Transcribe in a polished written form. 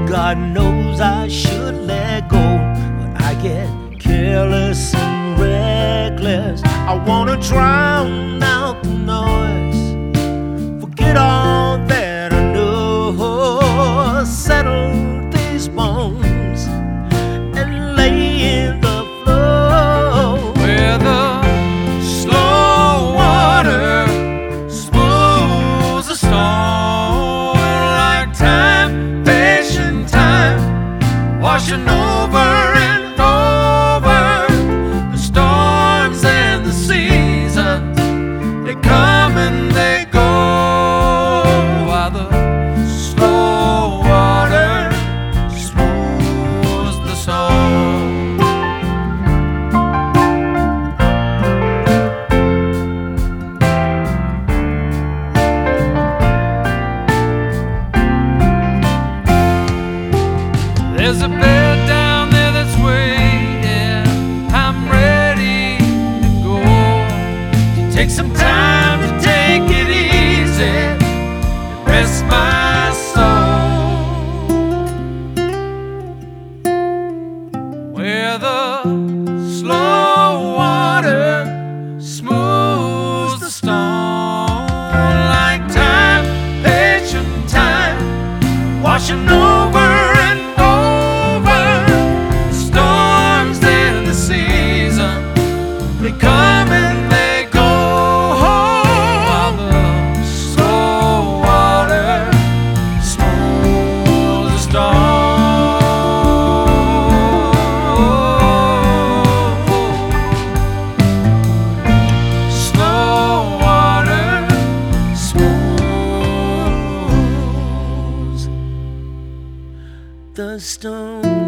God knows I should let go, but I get careless and reckless. I wanna drown out the noise, forget all that I know, settle these bones and lay in the flow where the slow water smooths the stone, like time, patient time, washing over and over the storms and the seasons. They come and they go, while the slow water smooths the stone. There's a bed down there that's waiting. I'm ready to go. Take some time to take it easy, rest my soul, where the slow water smooths the stone, like time, patient time, washing over and over the storms and the season. They come and they go, while the slow water smooths the stone. Slow water smooths the stone.